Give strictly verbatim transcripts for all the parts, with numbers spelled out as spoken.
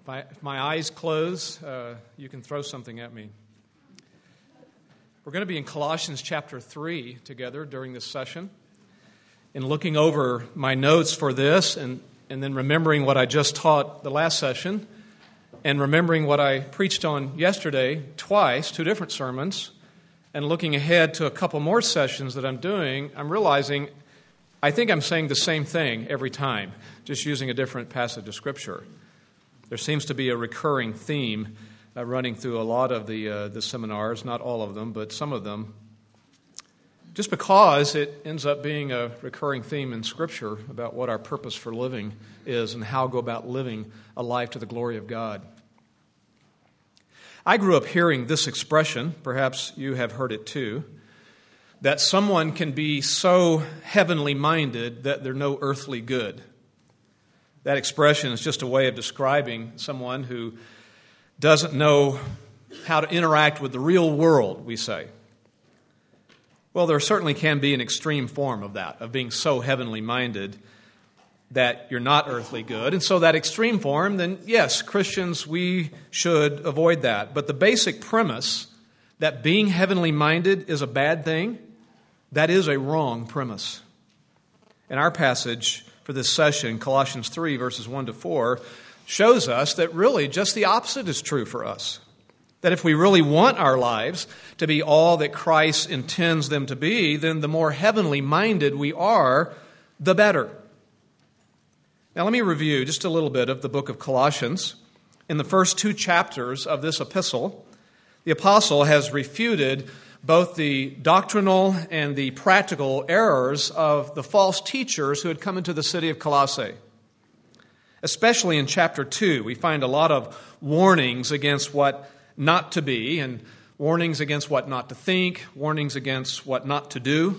If, I, if my eyes close, uh, you can throw something at me. We're going to be in Colossians chapter three together during this session. In looking over my notes for this and, and then remembering what I just taught the last session and remembering what I preached on yesterday twice, two different sermons, and looking ahead to a couple more sessions that I'm doing, I'm realizing I think I'm saying the same thing every time, just using a different passage of Scripture. There seems to be a recurring theme uh, running through a lot of the uh, the seminars, not all of them, but some of them, just because it ends up being a recurring theme in Scripture about what our purpose for living is and how to go about living a life to the glory of God. I grew up hearing this expression, perhaps you have heard it too, that someone can be so heavenly minded that they're no earthly good. That expression is just a way of describing someone who doesn't know how to interact with the real world, we say. Well, there certainly can be an extreme form of that, of being so heavenly minded that you're not earthly good. And so that extreme form, then yes, Christians, we should avoid that. But the basic premise that being heavenly minded is a bad thing, that is a wrong premise. In our passage for this session, Colossians three, verses one to four, shows us that really just the opposite is true for us. That if we really want our lives to be all that Christ intends them to be, then the more heavenly minded we are, the better. Now let me review just a little bit of the book of Colossians. In the first two chapters of this epistle, the apostle has refuted both the doctrinal and the practical errors of the false teachers who had come into the city of Colossae. Especially in chapter two, we find a lot of warnings against what not to be, and warnings against what not to think, warnings against what not to do.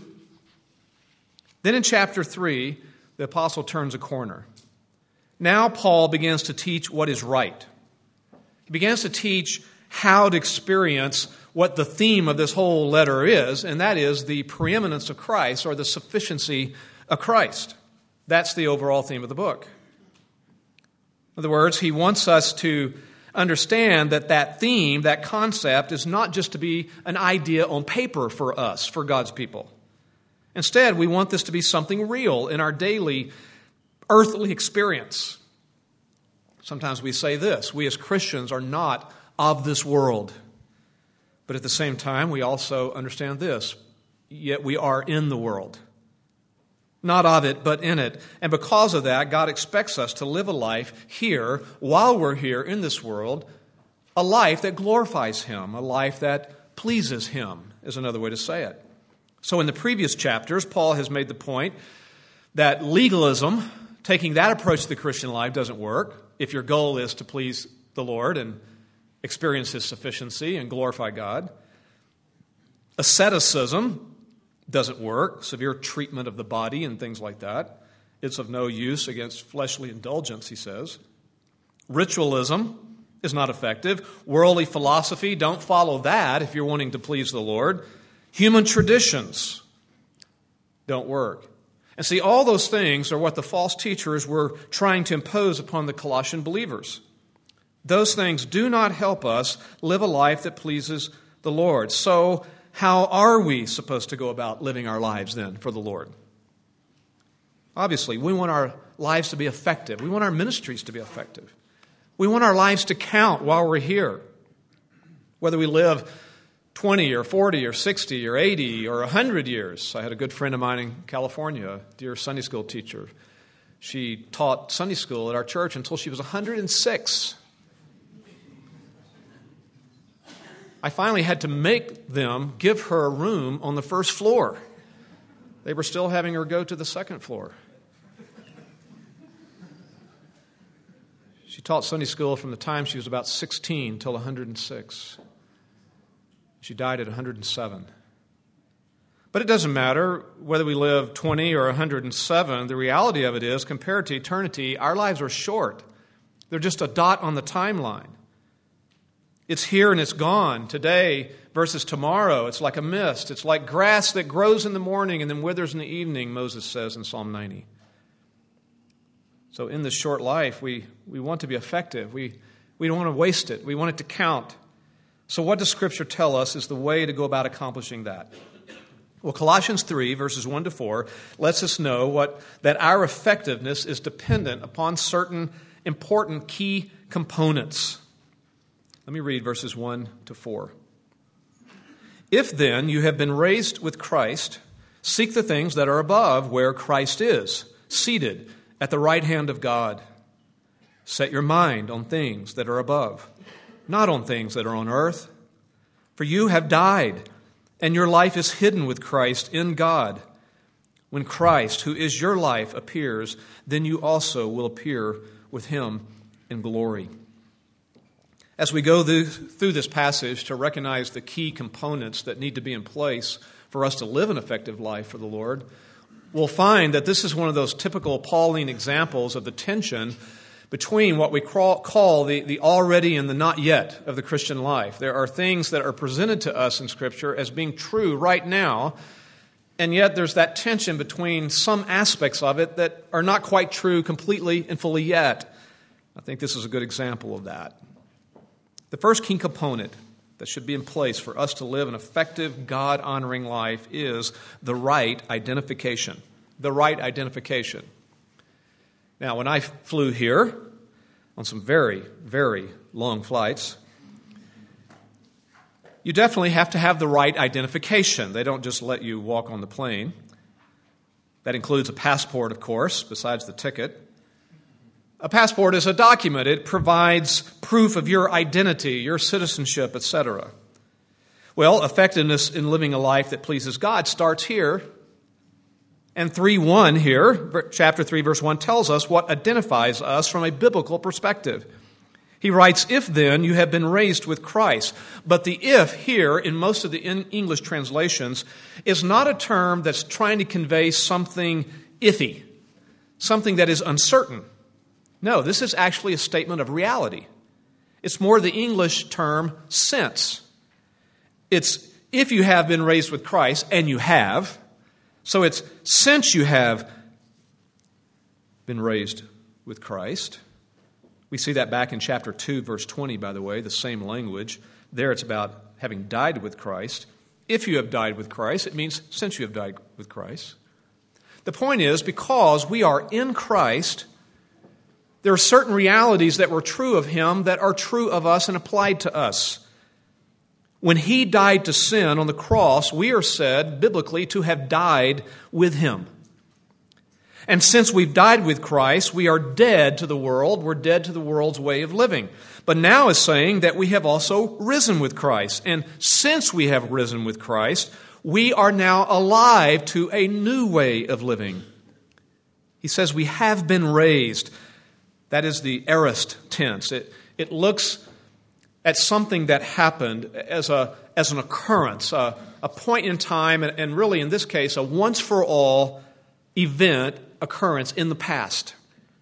Then in chapter three, the apostle turns a corner. Now Paul begins to teach what is right. He begins to teach how to experience what the theme of this whole letter is, and that is the preeminence of Christ or the sufficiency of Christ. That's the overall theme of the book. In other words, he wants us to understand that that theme, that concept, is not just to be an idea on paper for us, for God's people. Instead, we want this to be something real in our daily earthly experience. Sometimes we say this: we as Christians are not of this world. But at the same time, we also understand this: yet we are in the world. Not of it, but in it. And because of that, God expects us to live a life here, while we're here in this world, a life that glorifies Him, a life that pleases Him, is another way to say it. So in the previous chapters, Paul has made the point that legalism, taking that approach to the Christian life, doesn't work if your goal is to please the Lord and experience His sufficiency and glorify God. Asceticism doesn't work, severe treatment of the body and things like that. It's of no use against fleshly indulgence, he says. Ritualism is not effective. Worldly philosophy, don't follow that if you're wanting to please the Lord. Human traditions don't work. And see, all those things are what the false teachers were trying to impose upon the Colossian believers. Those things do not help us live a life that pleases the Lord. So how are we supposed to go about living our lives then for the Lord? Obviously, we want our lives to be effective. We want our ministries to be effective. We want our lives to count while we're here. Whether we live twenty or forty or sixty or eighty or one hundred years. I had a good friend of mine in California, a dear Sunday school teacher. She taught Sunday school at our church until she was one hundred six. I finally had to make them give her a room on the first floor. They were still having her go to the second floor. She taught Sunday school from the time she was about sixteen till one hundred six. She died at one hundred seven. But it doesn't matter whether we live twenty or one hundred seven. The reality of it is, compared to eternity, our lives are short. They're just a dot on the timeline. It's here and it's gone. Today versus tomorrow, it's like a mist. It's like grass that grows in the morning and then withers in the evening, Moses says in Psalm ninety. So in this short life, we, we want to be effective. We, we don't want to waste it. We want it to count. So what does Scripture tell us is the way to go about accomplishing that? Well, Colossians three, verses one to four, lets us know what that our effectiveness is dependent upon certain important key components. Let me read verses one to four. If then you have been raised with Christ, seek the things that are above, where Christ is, seated at the right hand of God. Set your mind on things that are above, not on things that are on earth. For you have died, and your life is hidden with Christ in God. When Christ, who is your life, appears, then you also will appear with him in glory. As we go through this passage to recognize the key components that need to be in place for us to live an effective life for the Lord, we'll find that this is one of those typical Pauline examples of the tension between what we call the, the already and the not yet of the Christian life. There are things that are presented to us in Scripture as being true right now, and yet there's that tension between some aspects of it that are not quite true completely and fully yet. I think this is a good example of that. The first key component that should be in place for us to live an effective, God-honoring life is the right identification. The right identification. Now, when I flew here on some very, very long flights, you definitely have to have the right identification. They don't just let you walk on the plane. That includes a passport, of course, besides the ticket. A passport is a document. It provides proof of your identity, your citizenship, et cetera. Well, effectiveness in living a life that pleases God starts here. And three one here, chapter three, verse one, tells us what identifies us from a biblical perspective. He writes, if then you have been raised with Christ. But the if here, in most of the English translations, is not a term that's trying to convey something iffy, something that is uncertain. No, this is actually a statement of reality. It's more the English term since. It's if you have been raised with Christ, and you have. So it's since you have been raised with Christ. We see that back in chapter two, verse twenty, by the way, the same language. There it's about having died with Christ. If you have died with Christ, it means since you have died with Christ. The point is, because we are in Christ, there are certain realities that were true of him that are true of us and applied to us. When he died to sin on the cross, we are said, biblically, to have died with him. And since we've died with Christ, we are dead to the world. We're dead to the world's way of living. But now is saying that we have also risen with Christ. And since we have risen with Christ, we are now alive to a new way of living. He says we have been raised. That is the aorist tense. It, it looks at something that happened as a as an occurrence, a, a point in time, and, and really in this case, a once-for-all event, occurrence in the past.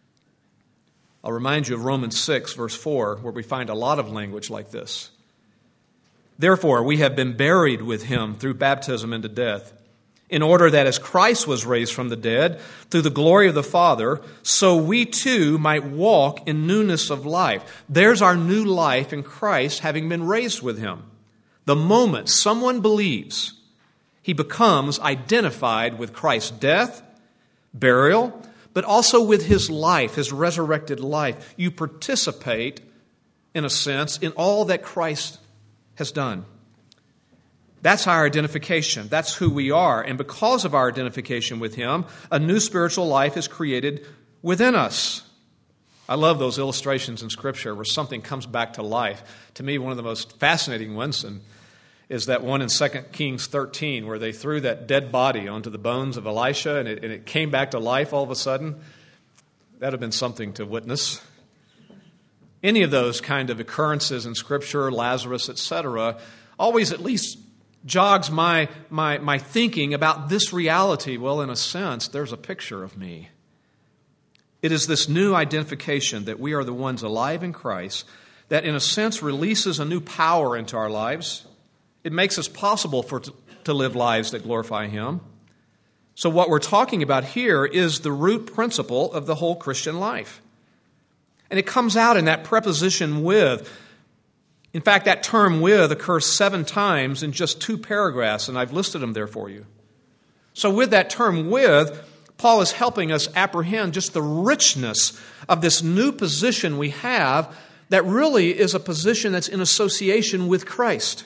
I'll remind you of Romans six, verse four, where we find a lot of language like this. Therefore, we have been buried with him through baptism into death, in order that as Christ was raised from the dead through the glory of the Father, so we too might walk in newness of life. There's our new life in Christ, having been raised with him. The moment someone believes, he becomes identified with Christ's death, burial, but also with his life, his resurrected life. You participate, in a sense, in all that Christ has done. That's our identification. That's who we are. And because of our identification with him, a new spiritual life is created within us. I love those illustrations in Scripture where something comes back to life. To me, one of the most fascinating ones and is that one in Second Kings thirteen where they threw that dead body onto the bones of Elisha and it, and it came back to life all of a sudden. That would have been something to witness. Any of those kind of occurrences in Scripture, Lazarus, et cetera, always at least jogs my, my, my thinking about this reality. Well, in a sense, there's a picture of me. It is this new identification that we are the ones alive in Christ that, in a sense, releases a new power into our lives. It makes us possible for to live lives that glorify him. So what we're talking about here is the root principle of the whole Christian life. And it comes out in that preposition with. In fact, that term with occurs seven times in just two paragraphs, and I've listed them there for you. So with that term with, Paul is helping us apprehend just the richness of this new position we have that really is a position that's in association with Christ.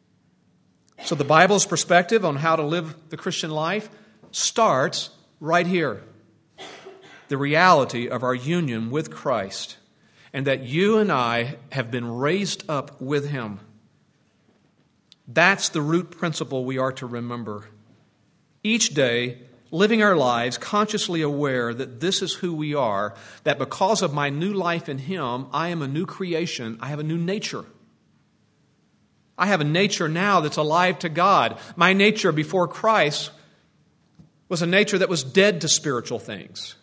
So the Bible's perspective on how to live the Christian life starts right here. The reality of our union with Christ, and that you and I have been raised up with Him. That's the root principle we are to remember. Each day, living our lives consciously aware that this is who we are, that because of my new life in Him, I am a new creation, I have a new nature. I have a nature now that's alive to God. My nature before Christ was a nature that was dead to spiritual things.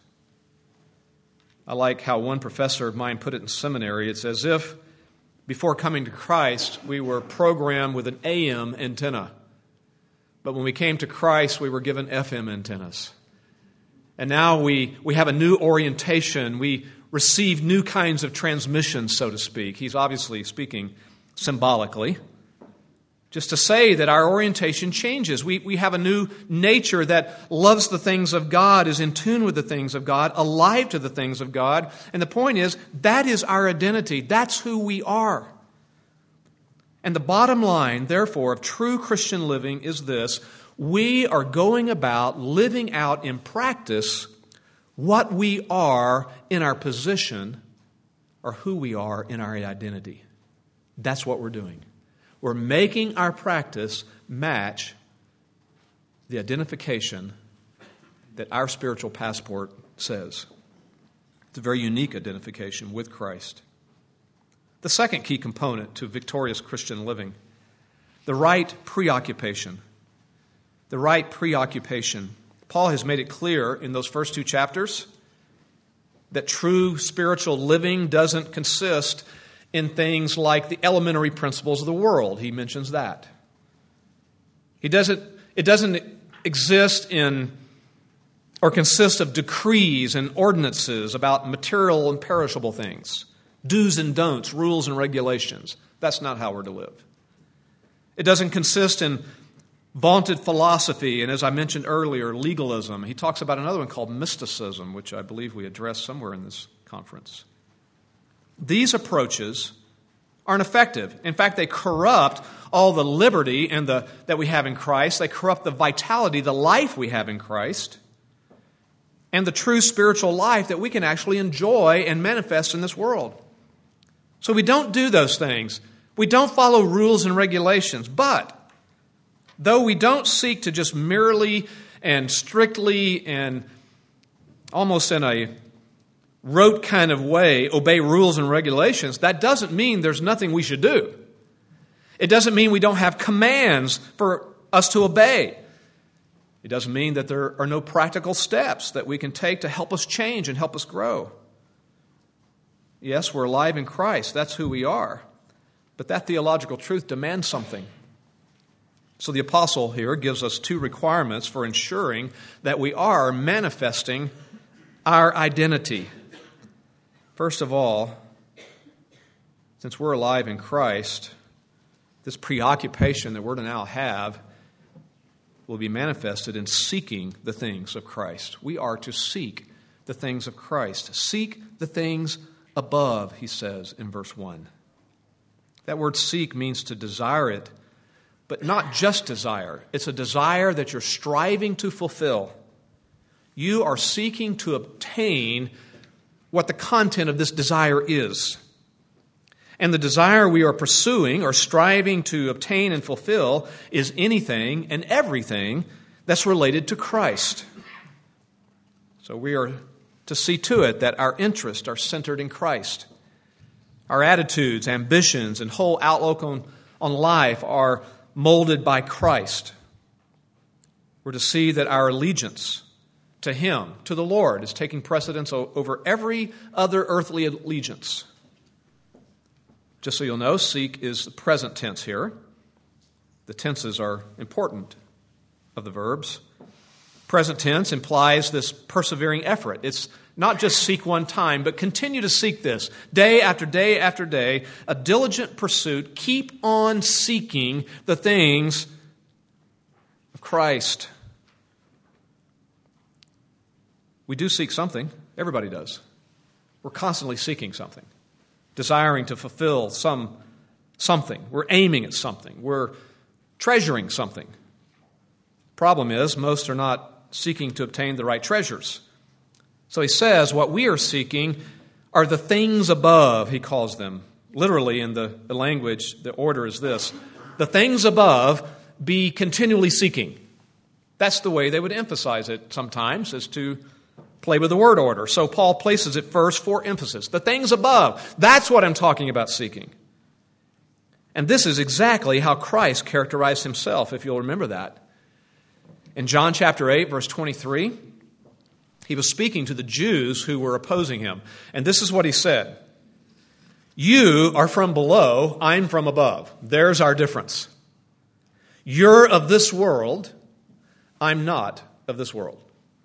I like how one professor of mine put it in seminary. It's as if before coming to Christ, we were programmed with an A M antenna. But when we came to Christ, we were given F M antennas. And now we, we have a new orientation. We receive new kinds of transmissions, so to speak. He's obviously speaking symbolically. Just to say that our orientation changes. We, we have a new nature that loves the things of God, is in tune with the things of God, alive to the things of God. And the point is, that is our identity. That's who we are. And the bottom line, therefore, of true Christian living is this: we are going about living out in practice what we are in our position or who we are in our identity. That's what we're doing. We're making our practice match the identification that our spiritual passport says. It's a very unique identification with Christ. The second key component to victorious Christian living, the right preoccupation. The right preoccupation. Paul has made it clear in those first two chapters that true spiritual living doesn't consist in things like the elementary principles of the world. He mentions that. He doesn't, it doesn't exist in or consist of decrees and ordinances about material and perishable things, do's and don'ts, rules and regulations. That's not how we're to live. It doesn't consist in vaunted philosophy, and as I mentioned earlier, legalism. He talks about another one called mysticism, which I believe we addressed somewhere in this conference. These approaches aren't effective. In fact, they corrupt all the liberty and the that we have in Christ. They corrupt the vitality, the life we have in Christ, and the true spiritual life that we can actually enjoy and manifest in this world. So we don't do those things. We don't follow rules and regulations. But though we don't seek to just merely and strictly and almost in a rote kind of way obey rules and regulations, that doesn't mean there's nothing we should do. It doesn't mean we don't have commands for us to obey. It doesn't mean that there are no practical steps that we can take to help us change and help us grow. Yes, we're alive in Christ. That's who we are. But that theological truth demands something. So the apostle here gives us two requirements for ensuring that we are manifesting our identity. First of all, since we're alive in Christ, this preoccupation that we're to now have will be manifested in seeking the things of Christ. We are to seek the things of Christ. Seek the things above, he says in verse one. That word seek means to desire it, but not just desire. It's a desire that you're striving to fulfill. You are seeking to obtain what the content of this desire is. And the desire we are pursuing or striving to obtain and fulfill is anything and everything that's related to Christ. So we are to see to it that our interests are centered in Christ. Our attitudes, ambitions, and whole outlook on, on life are molded by Christ. We're to see that our allegiance to Him, to the Lord, is taking precedence over every other earthly allegiance. Just so you'll know, seek is the present tense here. The tenses are important of the verbs. Present tense implies this persevering effort. It's not just seek one time, but continue to seek this day after day after day, a diligent pursuit. Keep on seeking the things of Christ. We do seek something. Everybody does. We're constantly seeking something, desiring to fulfill some something. We're aiming at something. We're treasuring something. Problem is, most are not seeking to obtain the right treasures. So he says what we are seeking are the things above, he calls them. Literally in the, the language, the order is this: the things above, be continually seeking. That's the way they would emphasize it sometimes, is to play with the word order. So Paul places it first for emphasis. The things above, that's what I'm talking about seeking. And this is exactly how Christ characterized himself, if you'll remember that. In John chapter eight, verse twenty-three, he was speaking to the Jews who were opposing him. And this is what he said: "You are from below, I'm from above." There's our difference. You're of this world, I'm not of this world.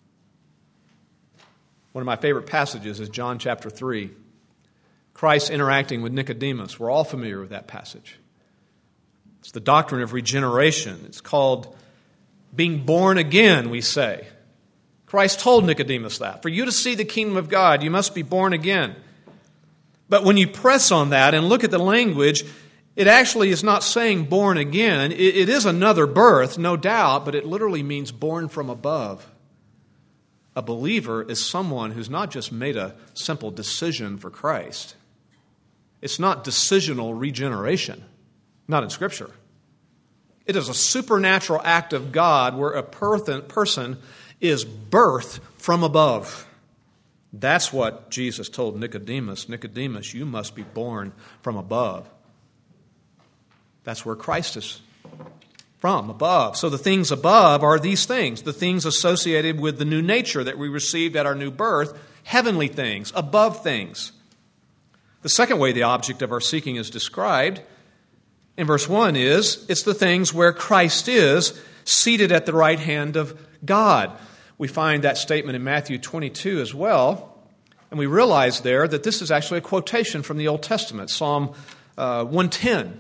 One of my favorite passages is John chapter three. Christ interacting with Nicodemus. We're all familiar with that passage. It's the doctrine of regeneration. It's called being born again, we say. Christ told Nicodemus that. For you to see the kingdom of God, you must be born again. But when you press on that and look at the language, it actually is not saying born again. It, it is another birth, no doubt, but it literally means born from above. A believer is someone who's not just made a simple decision for Christ. It's not decisional regeneration, not in Scripture. It is a supernatural act of God where a person is birthed from above. That's what Jesus told Nicodemus. Nicodemus, you must be born from above. That's where Christ is from, above. So the things above are these things, the things associated with the new nature that we received at our new birth, heavenly things, above things. The second way the object of our seeking is described in verse one is, it's the things where Christ is, seated at the right hand of God. We find that statement in Matthew twenty-two as well, and we realize there that this is actually a quotation from the Old Testament, Psalm uh, one ten.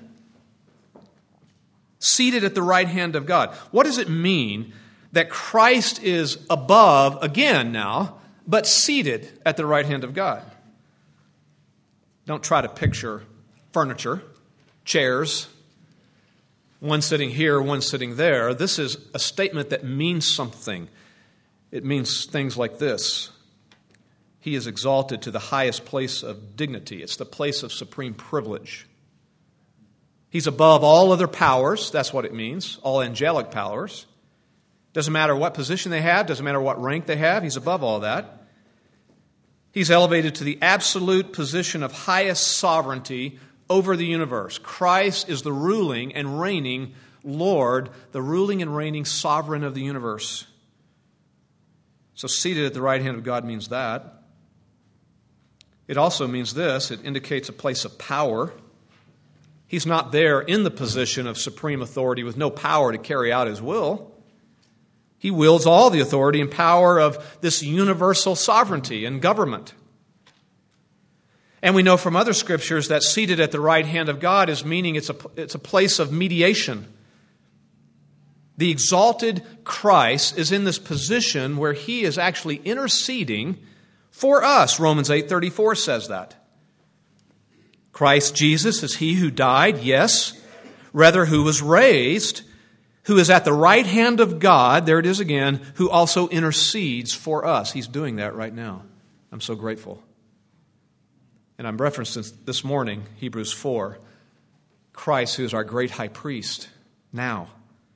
Seated at the right hand of God. What does it mean that Christ is above, again now, but seated at the right hand of God? Don't try to picture furniture, chairs, one sitting here, one sitting there. This is a statement that means something. It means things like this: He is exalted to the highest place of dignity. It's the place of supreme privilege. He's above all other powers. That's what it means, all angelic powers. Doesn't matter what position they have, doesn't matter what rank they have, he's above all that. He's elevated to the absolute position of highest sovereignty over the universe. Christ is the ruling and reigning Lord, the ruling and reigning sovereign of the universe. So seated at the right hand of God means that. It also means this: it indicates a place of power. He's not there in the position of supreme authority with no power to carry out his will. He wields all the authority and power of this universal sovereignty and government. And we know from other scriptures that seated at the right hand of God is meaning it's a, it's a place of mediation. The exalted Christ is in this position where he is actually interceding for us. Romans eight thirty-four says that. Christ Jesus is he who died, yes, rather who was raised, who is at the right hand of God, there it is again, who also intercedes for us. He's doing that right now. I'm so grateful. And I'm referencing this morning, Hebrews four, Christ who is our great high priest now.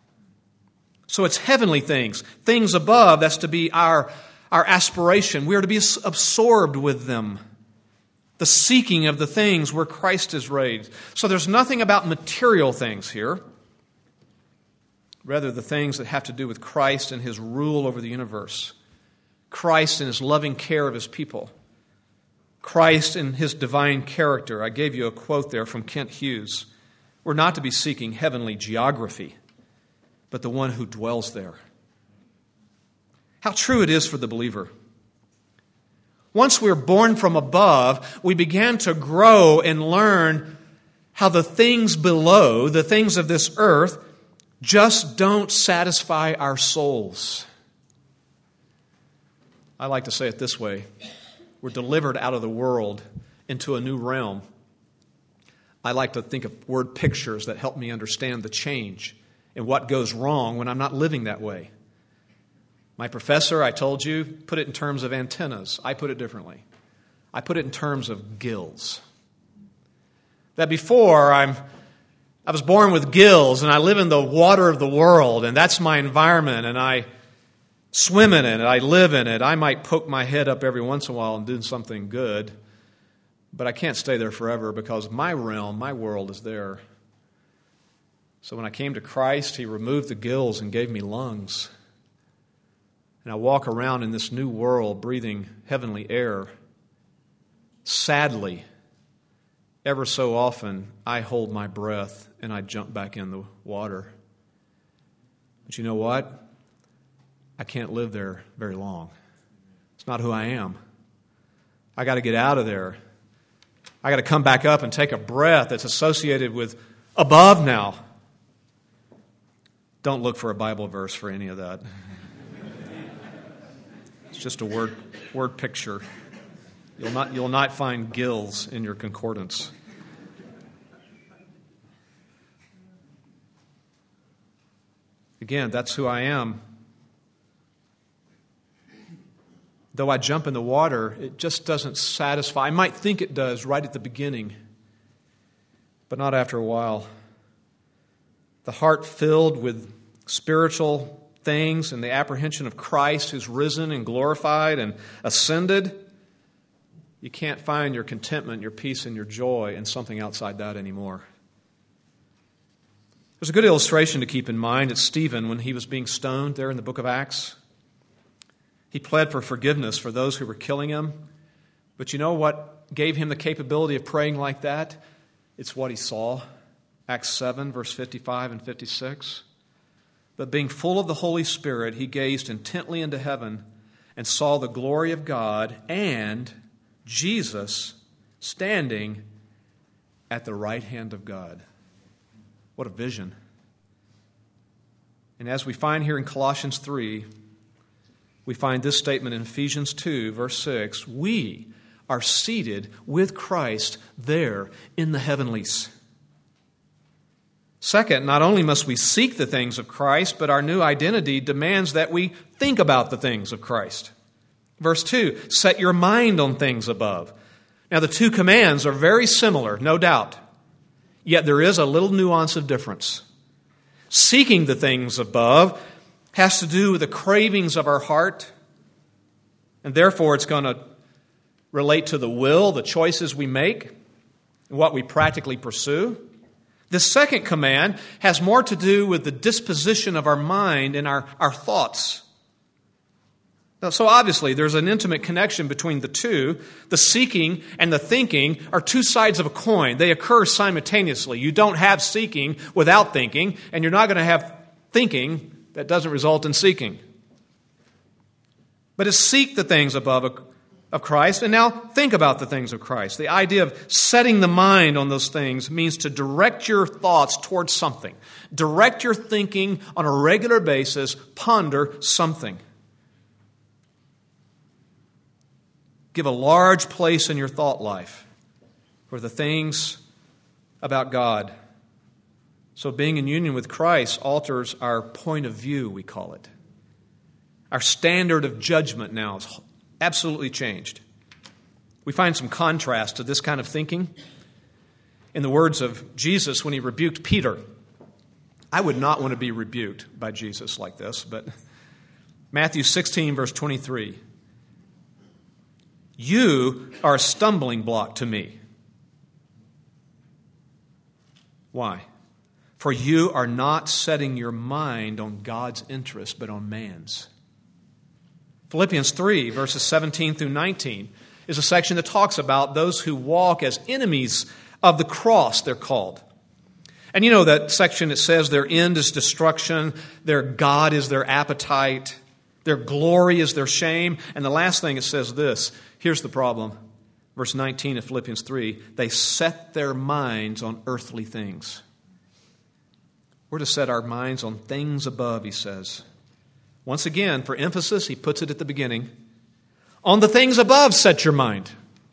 So it's heavenly things, things above, that's to be our, our aspiration. We are to be absorbed with them. The seeking of the things where Christ is raised. So there's nothing about material things here. Rather, the things that have to do with Christ and his rule over the universe. Christ and his loving care of his people. Christ and his divine character. I gave you a quote there from Kent Hughes. We're not to be seeking heavenly geography, but the one who dwells there. How true it is for the believer. Once we're born from above, we began to grow and learn how the things below, the things of this earth, just don't satisfy our souls. I like to say it this way. We're delivered out of the world into a new realm. I like to think of word pictures that help me understand the change and what goes wrong when I'm not living that way. My professor, I told you, put it in terms of antennas. I put it differently. I put it in terms of gills. That before, I'm, I was born with gills, and I live in the water of the world, and that's my environment, and I swim in it, I live in it. I might poke my head up every once in a while and do something good, but I can't stay there forever because my realm, my world is there. So when I came to Christ, He removed the gills and gave me lungs. And I walk around in this new world breathing heavenly air. Sadly, ever so often, I hold my breath and I jump back in the water. But you know what? I can't live there very long. It's not who I am. I got to get out of there. I got to come back up and take a breath that's associated with above now. Don't look for a Bible verse for any of that. It's just a word word picture. You'll not you'll not find gills in your concordance. Again, that's who I am. Though I jump in the water, it just doesn't satisfy. I might think it does right at the beginning, but not after a while. The heart filled with spiritual things and the apprehension of Christ who's risen and glorified and ascended, you can't find your contentment, your peace, and your joy in something outside that anymore. There's a good illustration to keep in mind. It's Stephen when he was being stoned there in the book of Acts. He pled for forgiveness for those who were killing him. But you know what gave him the capability of praying like that? It's what he saw. Acts seven, verse fifty-five and fifty-six. But being full of the Holy Spirit, he gazed intently into heaven and saw the glory of God and Jesus standing at the right hand of God. What a vision. And as we find here in Colossians three, we find this statement in Ephesians two, verse six, we are seated with Christ there in the heavenlies. Second, not only must we seek the things of Christ, but our new identity demands that we think about the things of Christ. Verse two, set your mind on things above. Now the two commands are very similar, no doubt. Yet there is a little nuance of difference. Seeking the things above has to do with the cravings of our heart, and therefore it's going to relate to the will, the choices we make, and what we practically pursue. The second command has more to do with the disposition of our mind and our, our thoughts. Now, so obviously there's an intimate connection between the two. The seeking and the thinking are two sides of a coin. They occur simultaneously. You don't have seeking without thinking, and you're not going to have thinking that doesn't result in seeking. But to seek the things above of Christ, and now think about the things of Christ. The idea of setting the mind on those things means to direct your thoughts towards something. Direct your thinking on a regular basis. Ponder something. Give a large place in your thought life for the things about God. So being in union with Christ alters our point of view, we call it. Our standard of judgment now is absolutely changed. We find some contrast to this kind of thinking in the words of Jesus when he rebuked Peter. I would not want to be rebuked by Jesus like this, but Matthew sixteen, verse twenty-three. You are a stumbling block to me. Why? For you are not setting your mind on God's interest, but on man's. Philippians three, verses seventeen through nineteen, is a section that talks about those who walk as enemies of the cross, they're called. And you know that section, it says their end is destruction, their God is their appetite, Their glory is their shame. And the last thing it says this. Here's the problem. Verse nineteen of Philippians three. They set their minds on earthly things. We're to set our minds on things above, he says. Once again, for emphasis, he puts it at the beginning. On the things above, set your mind.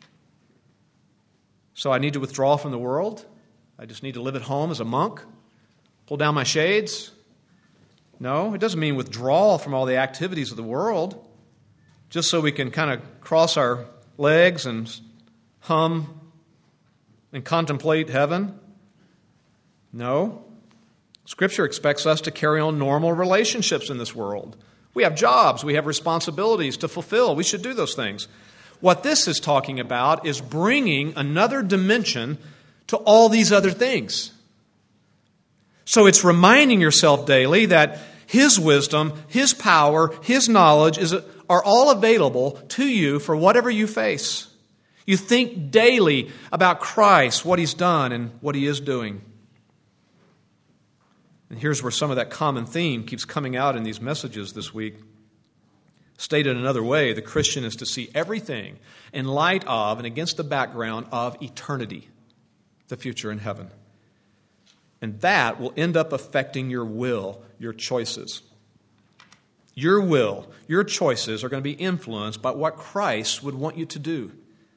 So I need to withdraw from the world? I just need to live at home as a monk? Pull down my shades? No, it doesn't mean withdraw from all the activities of the world, just so we can kind of cross our legs and hum and contemplate heaven. No. Scripture expects us to carry on normal relationships in this world. We have jobs, we have responsibilities to fulfill. We should do those things. What this is talking about is bringing another dimension to all these other things. So it's reminding yourself daily that His wisdom, His power, His knowledge is, are all available to you for whatever you face. You think daily about Christ, what He's done and what He is doing. And here's where some of that common theme keeps coming out in these messages this week. Stated another way, the Christian is to see everything in light of and against the background of eternity, the future in heaven. And that will end up affecting your will, your choices. Your will, your choices are going to be influenced by what Christ would want you to do.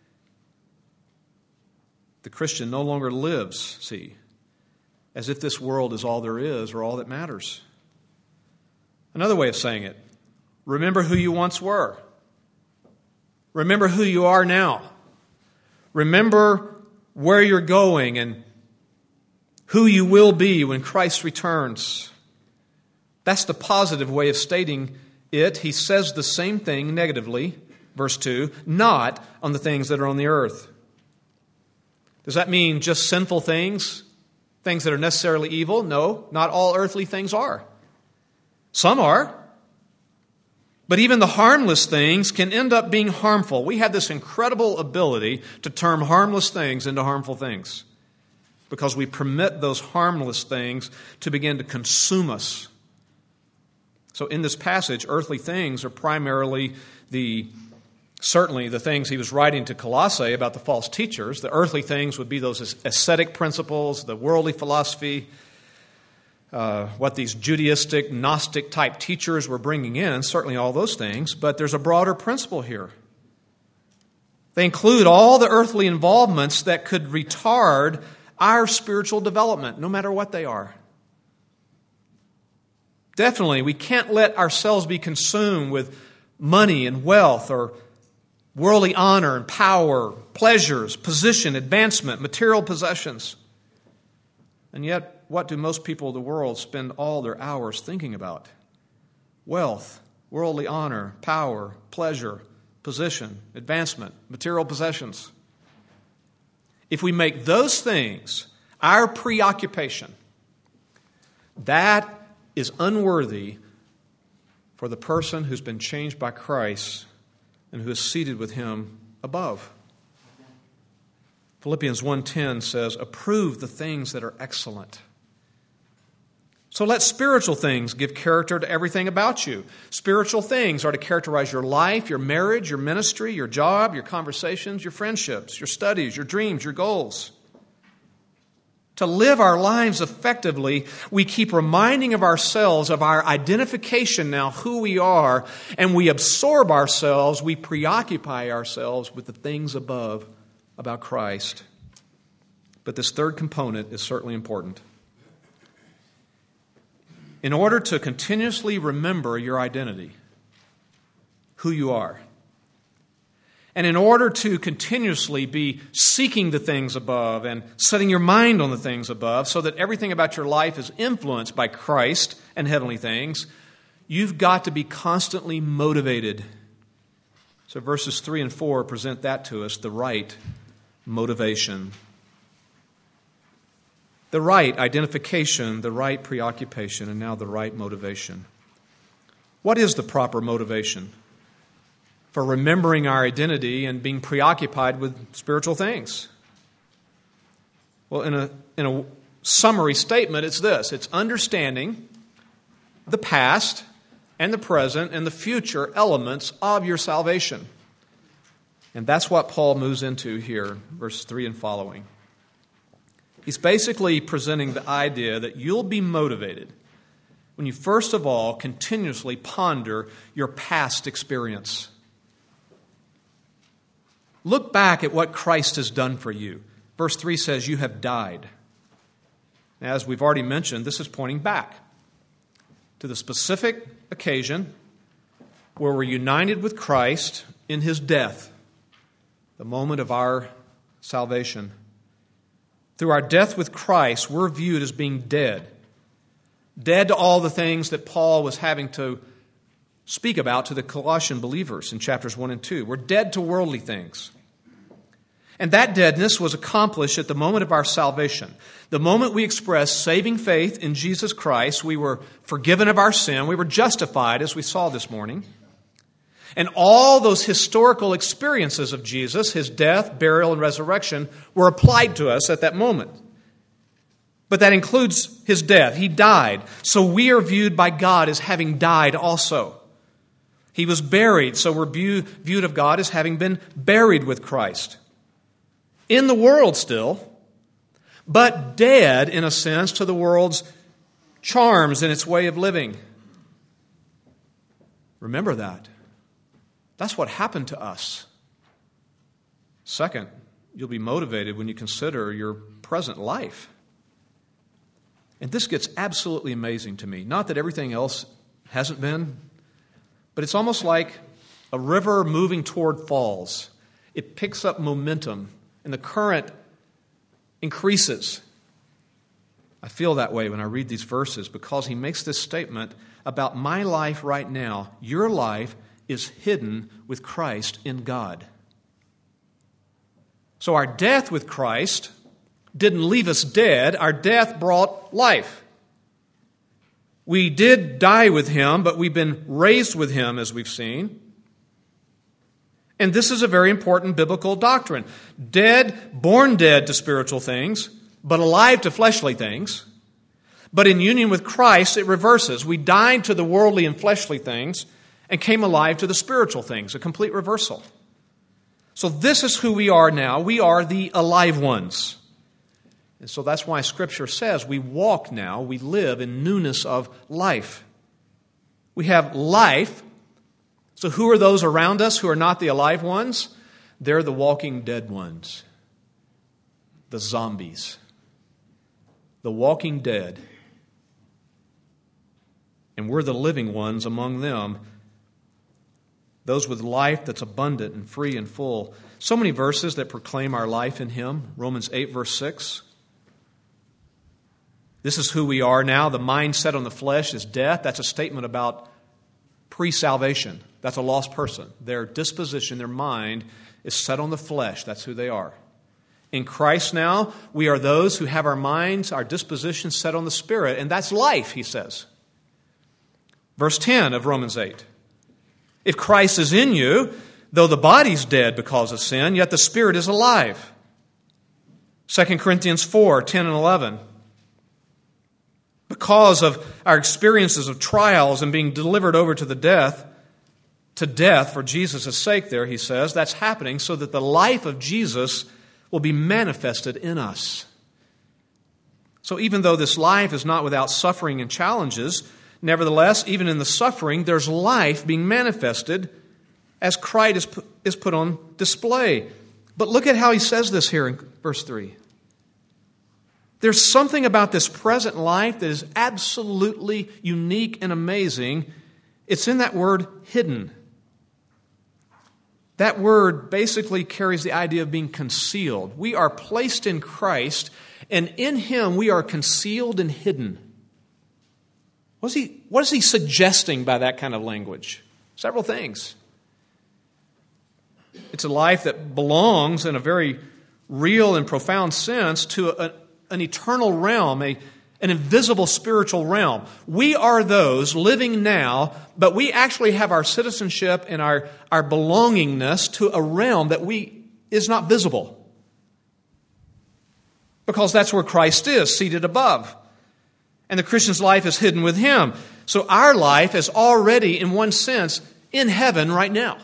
The Christian no longer lives, see, as if this world is all there is or all that matters. Another way of saying it, remember who you once were. Remember who you are now. Remember where you're going and who you will be when Christ returns. That's the positive way of stating it. He says the same thing negatively, verse two, not on the things that are on the earth. Does that mean just sinful things? Things that are necessarily evil? No, not all earthly things are. Some are. But even the harmless things can end up being harmful. We have this incredible ability to turn harmless things into harmful things because we permit those harmless things to begin to consume us. So in this passage, earthly things are primarily the, certainly the things he was writing to Colossae about the false teachers. The earthly things would be those ascetic principles, the worldly philosophy, Uh, what these Judaistic, Gnostic-type teachers were bringing in, certainly all those things, but there's a broader principle here. They include all the earthly involvements that could retard our spiritual development, no matter what they are. Definitely, we can't let ourselves be consumed with money and wealth or worldly honor and power, pleasures, position, advancement, material possessions. And yet, what do most people of the world spend all their hours thinking about? Wealth, worldly honor, power, pleasure, position, advancement, material possessions. If we make those things our preoccupation, that is unworthy for the person who's been changed by Christ and who is seated with Him above. Philippians one ten says, approve the things that are excellent. So let spiritual things give character to everything about you. Spiritual things are to characterize your life, your marriage, your ministry, your job, your conversations, your friendships, your studies, your dreams, your goals. To live our lives effectively, we keep reminding of ourselves of our identification now, who we are, and we absorb ourselves, we preoccupy ourselves with the things above about Christ. But this third component is certainly important. In order to continuously remember your identity, who you are, and in order to continuously be seeking the things above and setting your mind on the things above so that everything about your life is influenced by Christ and heavenly things, you've got to be constantly motivated. So verses three and four present that to us, the right motivation. The right identification, the right preoccupation, and now the right motivation. What is the proper motivation for remembering our identity and being preoccupied with spiritual things? Well, in a, in a summary statement, it's this. It's understanding the past and the present and the future elements of your salvation. And that's what Paul moves into here, verse three and following. He's basically presenting the idea that you'll be motivated when you first of all continuously ponder your past experience. Look back at what Christ has done for you. Verse three says, you have died. As we've already mentioned, this is pointing back to the specific occasion where we're united with Christ in his death, the moment of our salvation. Through our death with Christ, we're viewed as being dead. Dead to all the things that Paul was having to speak about to the Colossian believers in chapters one and two. We're dead to worldly things. And that deadness was accomplished at the moment of our salvation. The moment we expressed saving faith in Jesus Christ, we were forgiven of our sin. We were justified, as we saw this morning. And all those historical experiences of Jesus, his death, burial, and resurrection, were applied to us at that moment. But that includes his death. He died. So we are viewed by God as having died also. He was buried, so we're view, viewed of God as having been buried with Christ. In the world still, but dead, in a sense, to the world's charms and its way of living. Remember that. That's what happened to us. Second, you'll be motivated when you consider your present life. And this gets absolutely amazing to me. Not that everything else hasn't been, but it's almost like a river moving toward falls. It picks up momentum, and the current increases. I feel that way when I read these verses because he makes this statement about my life right now. Your life is hidden with Christ in God. So our death with Christ didn't leave us dead. Our death brought life. We did die with him, but we've been raised with him, as we've seen. And this is a very important biblical doctrine. Dead, born dead to spiritual things, but alive to fleshly things. But in union with Christ, it reverses. We died to the worldly and fleshly things and came alive to the spiritual things, a complete reversal. So this is who we are now. We are the alive ones. And so that's why Scripture says we walk now, we live in newness of life. We have life. So who are those around us who are not the alive ones? They're the walking dead ones. The zombies. The walking dead. And we're the living ones among them. Those with life that's abundant and free and full. So many verses that proclaim our life in him. Romans eight, verse six. This is who we are now. The mind set on the flesh is death. That's a statement about pre-salvation. That's a lost person. Their disposition, their mind is set on the flesh. That's who they are. In Christ now, we are those who have our minds, our disposition set on the Spirit. And that's life, he says. Verse ten of Romans eight. If Christ is in you, though the body's dead because of sin, yet the Spirit is alive. Second Corinthians four, ten and eleven. Because of our experiences of trials and being delivered over to the death, to death for Jesus' sake there, he says, that's happening so that the life of Jesus will be manifested in us. So even though this life is not without suffering and challenges, nevertheless, even in the suffering, there's life being manifested as Christ is put, is put on display. But look at how he says this here in verse three. There's something about this present life that is absolutely unique and amazing. It's in that word hidden. That word basically carries the idea of being concealed. We are placed in Christ, and in him we are concealed and hidden. What is he, what is he suggesting by that kind of language? Several things. It's a life that belongs in a very real and profound sense to a an eternal realm, a, an invisible spiritual realm. We are those living now, but we actually have our citizenship and our, our belongingness to a realm that we is not visible. Because that's where Christ is, seated above. And the Christian's life is hidden with him. So our life is already, in one sense, in heaven right now.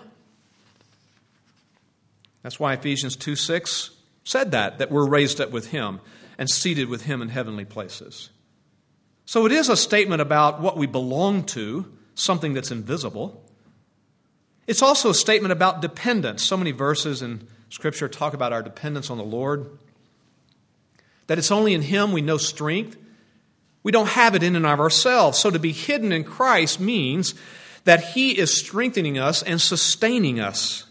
That's why Ephesians two six said that, that we're raised up with Him and seated with Him in heavenly places. So it is a statement about what we belong to, something that's invisible. It's also a statement about dependence. So many verses in Scripture talk about our dependence on the Lord. That it's only in Him we know strength. We don't have it in and of ourselves. So to be hidden in Christ means that He is strengthening us and sustaining us.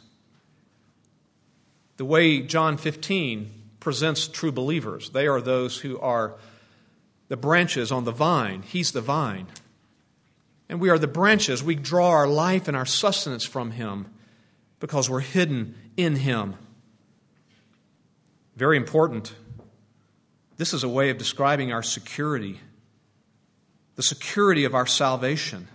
The way John fifteen presents true believers, they are those who are the branches on the vine. He's the vine. And we are the branches. We draw our life and our sustenance from Him because we're hidden in Him. Very important. This is a way of describing our security, the security of our salvation.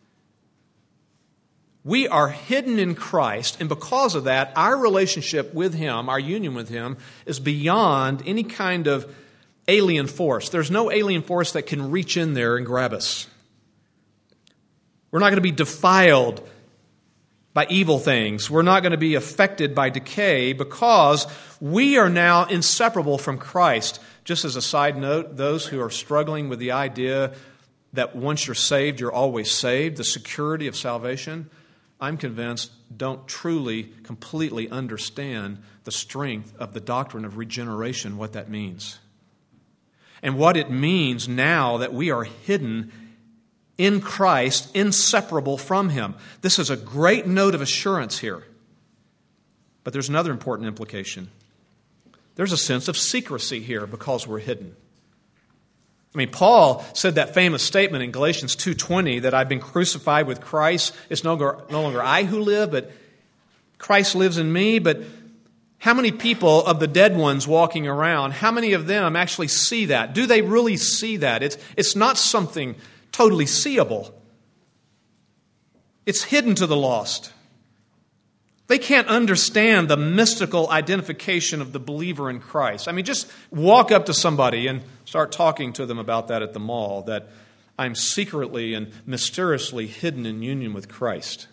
We are hidden in Christ, and because of that, our relationship with Him, our union with Him, is beyond any kind of alien force. There's no alien force that can reach in there and grab us. We're not going to be defiled by evil things. We're not going to be affected by decay because we are now inseparable from Christ. Just as a side note, those who are struggling with the idea that once you're saved, you're always saved, the security of salvation, I'm convinced don't truly, completely understand the strength of the doctrine of regeneration, what that means. And what it means now that we are hidden in Christ, inseparable from Him. This is a great note of assurance here. But there's another important implication. There's a sense of secrecy here because we're hidden. I mean, Paul said that famous statement in Galatians two twenty that I've been crucified with Christ. It's no longer, no longer I who live, but Christ lives in me. But how many people of the dead ones walking around, how many of them actually see that? Do they really see that? It's, it's not something totally seeable. It's hidden to the lost. They can't understand the mystical identification of the believer in Christ. I mean, just walk up to somebody and start talking to them about that at the mall, that I'm secretly and mysteriously hidden in union with Christ.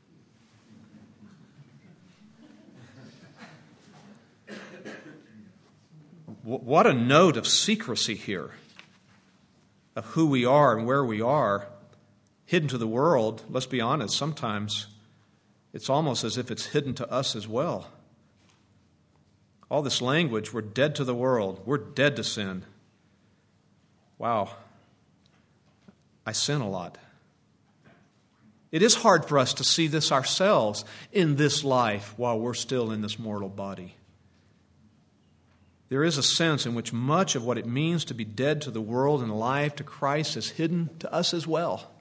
What a note of secrecy here, of who we are and where we are, hidden to the world. Let's be honest, sometimes it's almost as if it's hidden to us as well. All this language, we're dead to the world. We're dead to sin. Wow. I sin a lot. It is hard for us to see this ourselves in this life while we're still in this mortal body. There is a sense in which much of what it means to be dead to the world and alive to Christ is hidden to us as well.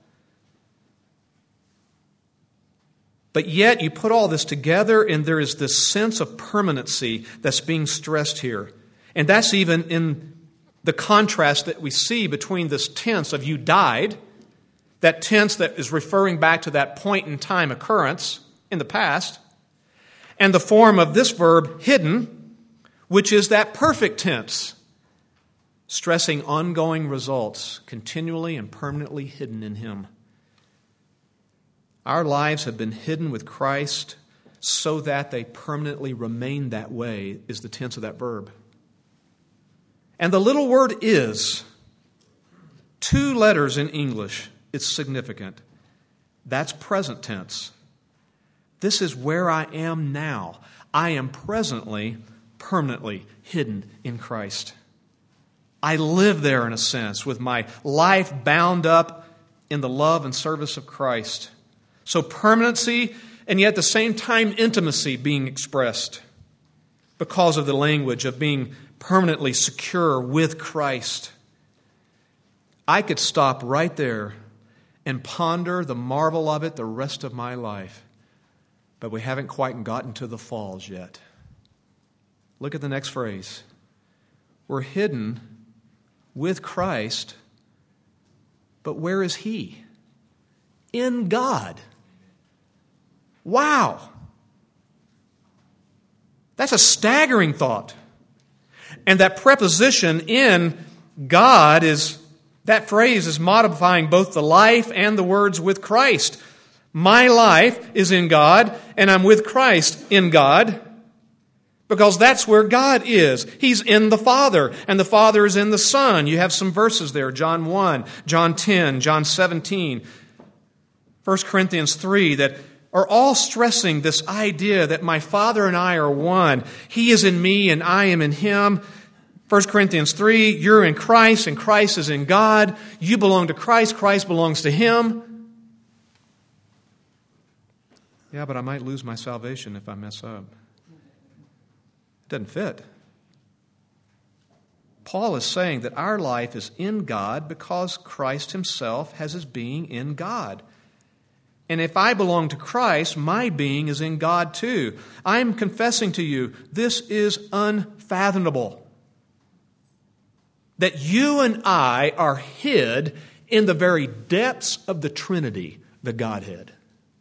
But yet you put all this together and there is this sense of permanency that's being stressed here. And that's even in the contrast that we see between this tense of you died, that tense that is referring back to that point in time occurrence in the past, and the form of this verb hidden, which is that perfect tense, stressing ongoing results, continually and permanently hidden in Him. Our lives have been hidden with Christ so that they permanently remain that way, is the tense of that verb. And the little word is, two letters in English, it's significant. That's present tense. This is where I am now. I am presently, permanently hidden in Christ. I live there in a sense with my life bound up in the love and service of Christ. So permanency and yet at the same time intimacy being expressed because of the language of being permanently secure with Christ. I could stop right there and ponder the marvel of it the rest of my life. But we haven't quite gotten to the falls yet. Look at the next phrase. We're hidden with Christ, but where is He? In God. Wow. That's a staggering thought. And that preposition in God is That phrase is modifying both the life and the words with Christ. My life is in God, and I'm with Christ in God, because that's where God is. He's in the Father, and the Father is in the Son. You have some verses there, John one, John ten, John seventeen, First Corinthians three, that are all stressing this idea that my Father and I are one. He is in me, and I am in Him. First Corinthians three, you're in Christ, and Christ is in God. You belong to Christ, Christ belongs to Him. Yeah, but I might lose my salvation if I mess up. It doesn't fit. Paul is saying that our life is in God because Christ Himself has His being in God. And if I belong to Christ, my being is in God too. I'm confessing to you, this is unfathomable. That you and I are hid in the very depths of the Trinity, the Godhead.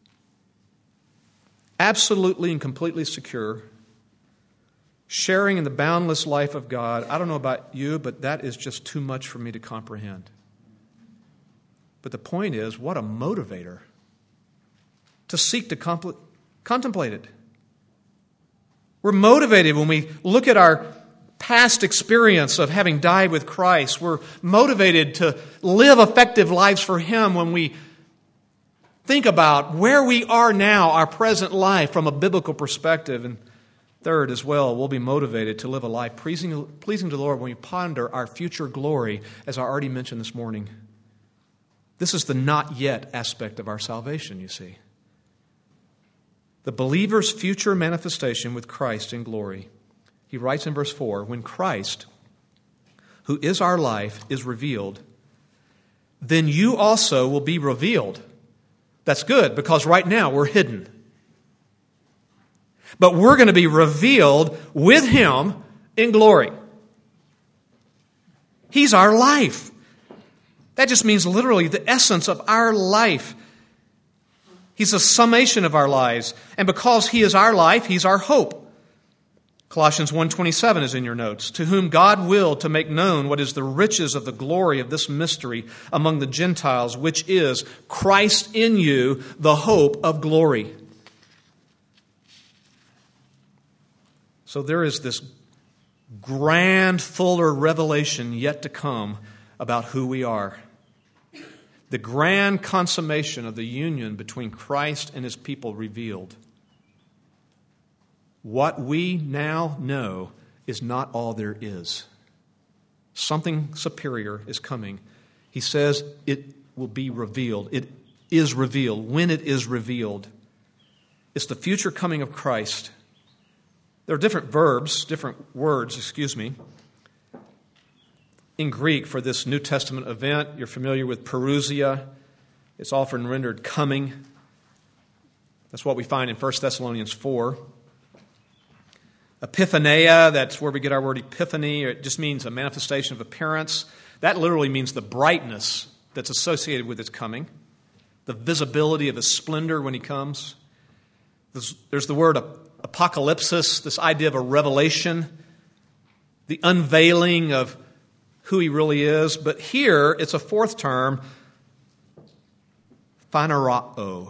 Absolutely and completely secure, sharing in the boundless life of God. I don't know about you, but that is just too much for me to comprehend. But the point is, what a motivator to seek to compl- contemplate it. We're motivated when we look at our past experience of having died with Christ. We're motivated to live effective lives for Him when we think about where we are now, our present life, from a biblical perspective. And third, as well, we'll be motivated to live a life pleasing, pleasing to the Lord when we ponder our future glory, as I already mentioned this morning. This is the not yet aspect of our salvation, you see. The believer's future manifestation with Christ in glory. He writes in verse four, when Christ, who is our life, is revealed, then you also will be revealed. That's good, because right now we're hidden. But we're going to be revealed with Him in glory. He's our life. That just means literally the essence of our life. He's a summation of our lives. And because He is our life, He's our hope. Colossians one twenty-seven is in your notes. To whom God willed to make known what is the riches of the glory of this mystery among the Gentiles, which is Christ in you, the hope of glory. So there is this grand, fuller revelation yet to come about who we are. The grand consummation of the union between Christ and His people revealed. What we now know is not all there is. Something superior is coming. He says it will be revealed. It is revealed. When it is revealed, it's the future coming of Christ. There are different verbs, different words, excuse me, in Greek for this New Testament event. You're familiar with parousia. It's often rendered coming. That's what we find in First Thessalonians four. Epiphania, that's where we get our word epiphany. It just means a manifestation of appearance. That literally means the brightness that's associated with His coming, the visibility of His splendor when He comes. There's, there's the word apocalypsis, this idea of a revelation, the unveiling of who He really is. But here, it's a fourth term, phanerao.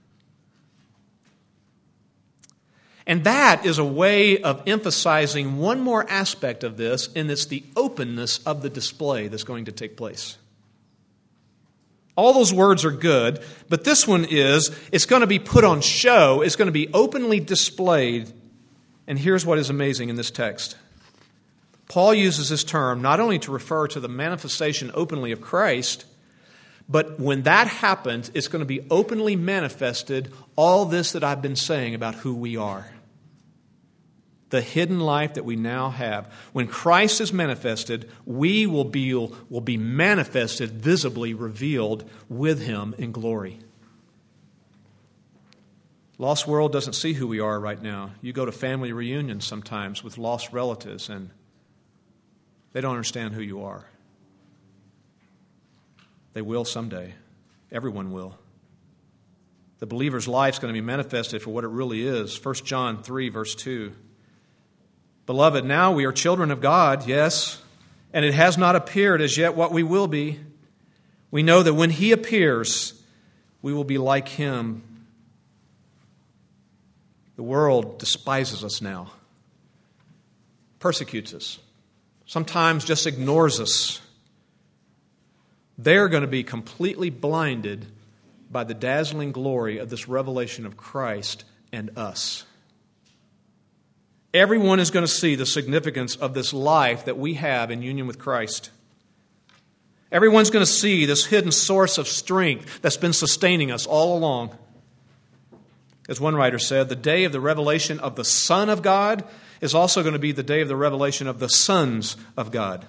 And that is a way of emphasizing one more aspect of this, and it's the openness of the display that's going to take place. All those words are good, but this one is, it's going to be put on show, it's going to be openly displayed. And here's what is amazing in this text. Paul uses this term not only to refer to the manifestation openly of Christ, but when that happens, it's going to be openly manifested all this that I've been saying about who we are. The hidden life that we now have. When Christ is manifested, we will be, will be manifested, visibly revealed with Him in glory. Lost world doesn't see who we are right now. You go to family reunions sometimes with lost relatives, and they don't understand who you are. They will someday. Everyone will. The believer's life is going to be manifested for what it really is. First John three, verse two. Beloved, now we are children of God, yes, and it has not appeared as yet what we will be. We know that when He appears, we will be like Him. The world despises us now, persecutes us, sometimes just ignores us. They're going to be completely blinded by the dazzling glory of this revelation of Christ and us. Everyone is going to see the significance of this life that we have in union with Christ. Everyone's going to see this hidden source of strength that's been sustaining us all along. As one writer said, the day of the revelation of the Son of God is also going to be the day of the revelation of the sons of God.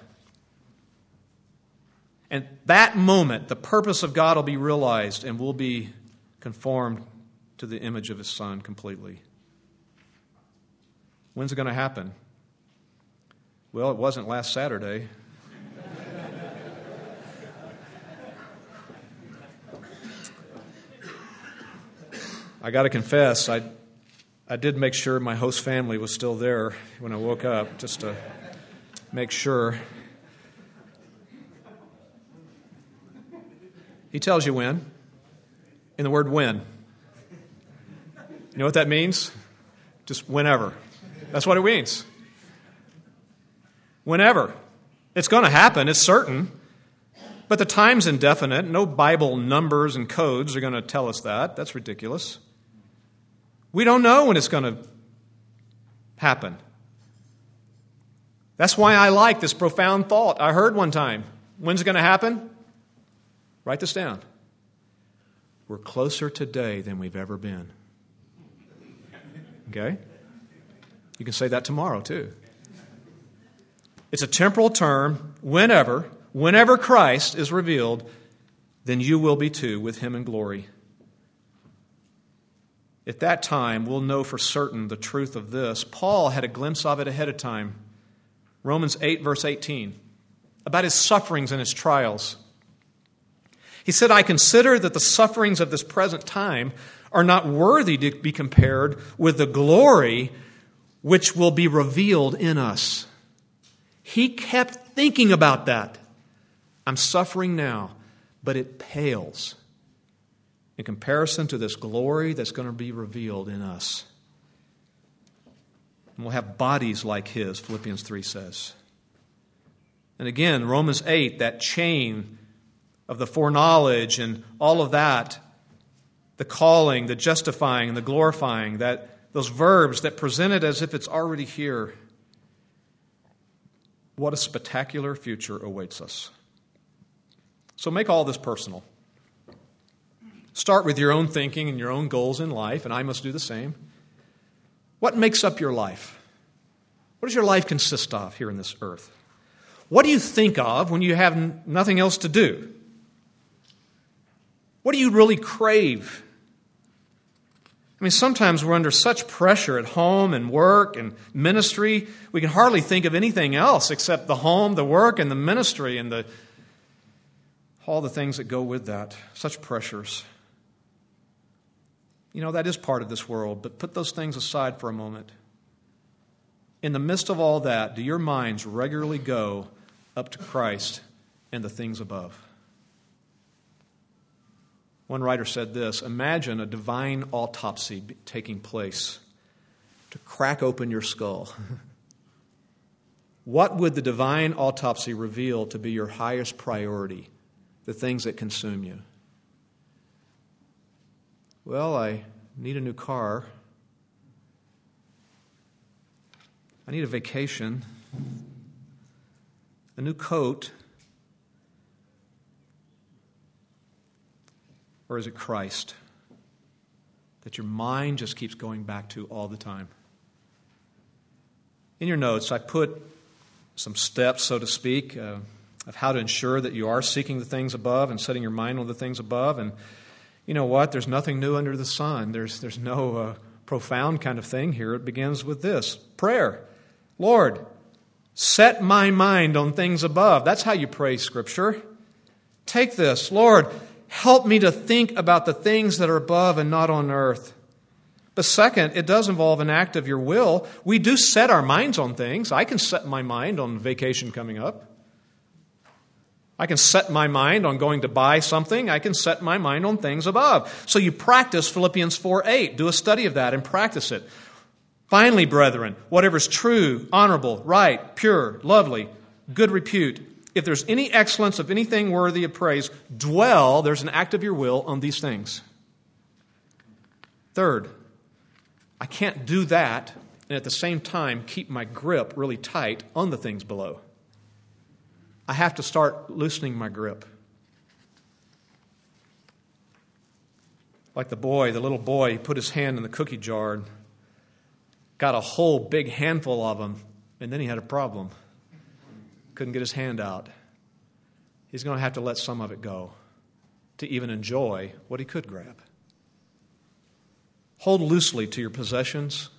And that moment, the purpose of God will be realized and we'll be conformed to the image of His Son completely. When's it going to happen? Well, it wasn't last Saturday. I got to confess, I I did make sure my host family was still there when I woke up, just to make sure. He tells you when, in the word when. You know what that means? Just whenever. That's what it means. Whenever. It's going to happen, it's certain. But the time's indefinite. No Bible numbers and codes are going to tell us that. That's ridiculous. We don't know when it's going to happen. That's why I like this profound thought I heard one time. When's it going to happen? Write this down. We're closer today than we've ever been. Okay? You can say that tomorrow too. It's a temporal term. Whenever, whenever Christ is revealed, then you will be too with Him in glory. At that time, we'll know for certain the truth of this. Paul had a glimpse of it ahead of time. Romans eight, verse eighteen, about his sufferings and his trials. He said, I consider that the sufferings of this present time are not worthy to be compared with the glory which will be revealed in us. He kept thinking about that. I'm suffering now, but it pales in comparison to this glory that's going to be revealed in us. And we'll have bodies like His, Philippians three says. And again, Romans eight, that chain of the foreknowledge and all of that, the calling, the justifying, the glorifying, that those verbs that present it as if it's already here. What a spectacular future awaits us. So make all this personal. Start with your own thinking and your own goals in life, and I must do the same. What makes up your life? What does your life consist of here in this earth? What do you think of when you have n- nothing else to do? What do you really crave? I mean, sometimes we're under such pressure at home and work and ministry, we can hardly think of anything else except the home, the work, and the ministry, and the all the things that go with that. Such pressures. You know, that is part of this world, but put those things aside for a moment. In the midst of all that, do your minds regularly go up to Christ and the things above? One writer said this, imagine a divine autopsy taking place to crack open your skull. What would the divine autopsy reveal to be your highest priority, the things that consume you? Well, I need a new car. I need a vacation, a new coat. Or is it Christ that your mind just keeps going back to all the time? In your notes, I put some steps, so to speak, uh, of how to ensure that you are seeking the things above and setting your mind on the things above. And you know what? There's nothing new under the sun. There's, there's no uh, profound kind of thing here. It begins with this, prayer. Lord, set my mind on things above. That's how you pray Scripture. Take this, Lord, help me to think about the things that are above and not on earth. But second, it does involve an act of your will. We do set our minds on things. I can set my mind on vacation coming up. I can set my mind on going to buy something. I can set my mind on things above. So you practice Philippians four eight. Do a study of that and practice it. Finally, brethren, whatever is true, honorable, right, pure, lovely, good repute, if there's any excellence of anything worthy of praise, dwell, there's an act of your will, on these things. Third, I can't do that and at the same time keep my grip really tight on the things below. I have to start loosening my grip. Like the boy, the little boy, he put his hand in the cookie jar and got a whole big handful of them, and then he had a problem. Couldn't get his hand out. He's going to have to let some of it go to even enjoy what he could grab. Hold loosely to your possessions.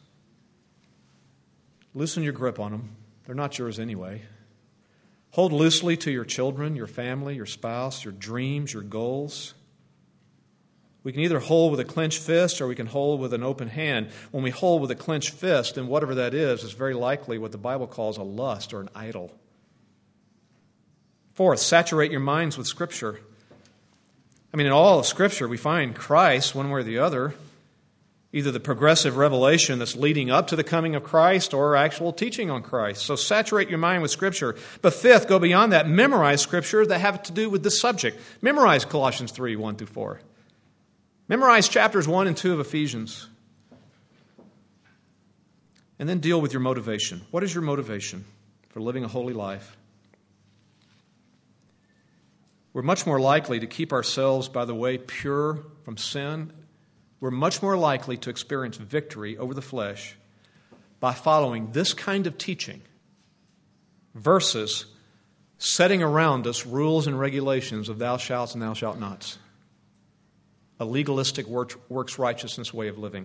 Loosen your grip on them. They're not yours anyway. Hold loosely to your children, your family, your spouse, your dreams, your goals. We can either hold with a clenched fist or we can hold with an open hand. When we hold with a clenched fist, then whatever that is, is very likely what the Bible calls a lust or an idol. Fourth, saturate your minds with Scripture. I mean, in all of Scripture, we find Christ one way or the other, either the progressive revelation that's leading up to the coming of Christ or actual teaching on Christ. So saturate your mind with Scripture. But fifth, go beyond that. Memorize Scripture that have to do with this subject. Memorize Colossians three, one through four. Memorize chapters one and two of Ephesians. And then deal with your motivation. What is your motivation for living a holy life? We're much more likely to keep ourselves, by the way, pure from sin. We're much more likely to experience victory over the flesh by following this kind of teaching versus setting around us rules and regulations of thou shalt and thou shalt nots. A legalistic works righteousness way of living.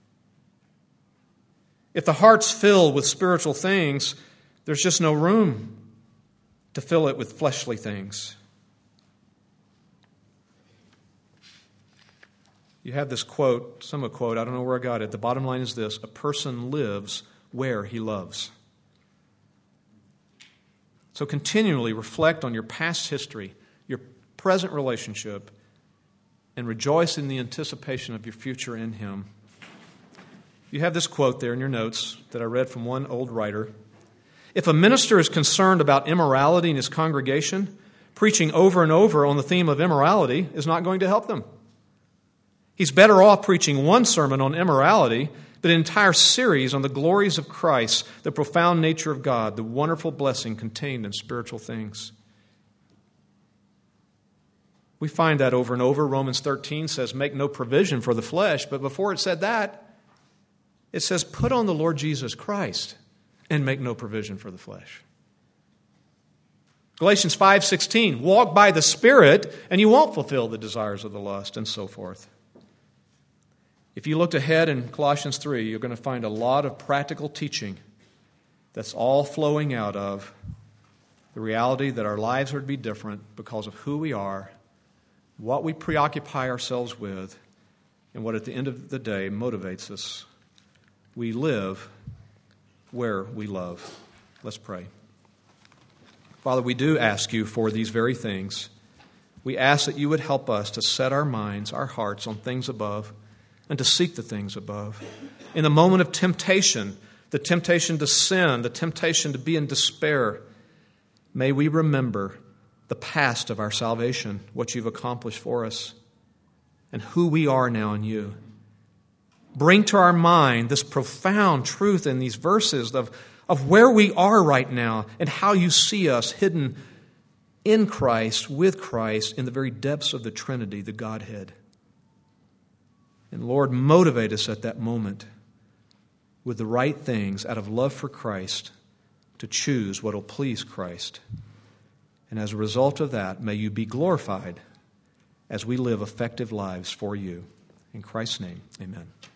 If the heart's filled with spiritual things, there's just no room to fill it with fleshly things. You have this quote, some quote, I don't know where I got it. The bottom line is this: a person lives where he loves. So continually reflect on your past history, your present relationship, and rejoice in the anticipation of your future in Him. You have this quote there in your notes that I read from one old writer. If a minister is concerned about immorality in his congregation, preaching over and over on the theme of immorality is not going to help them. He's better off preaching one sermon on immorality, but an entire series on the glories of Christ, the profound nature of God, the wonderful blessing contained in spiritual things. We find that over and over. Romans thirteen says, make no provision for the flesh. But before it said that, it says, put on the Lord Jesus Christ and make no provision for the flesh. Galatians five sixteen, walk by the Spirit and you won't fulfill the desires of the lust, and so forth. If you looked ahead in Colossians three, you're going to find a lot of practical teaching that's all flowing out of the reality that our lives are to be different because of who we are, what we preoccupy ourselves with, and what at the end of the day motivates us. We live where we love. Let's pray. Father, we do ask you for these very things. We ask that you would help us to set our minds, our hearts on things above, and to seek the things above. In the moment of temptation, the temptation to sin, the temptation to be in despair, may we remember the past of our salvation, what you've accomplished for us, and who we are now in you. Bring to our mind this profound truth in these verses of, of where we are right now and how you see us hidden in Christ, with Christ, in the very depths of the Trinity, the Godhead. And Lord, motivate us at that moment with the right things out of love for Christ to choose what will please Christ. And as a result of that, may you be glorified as we live effective lives for you. In Christ's name, amen.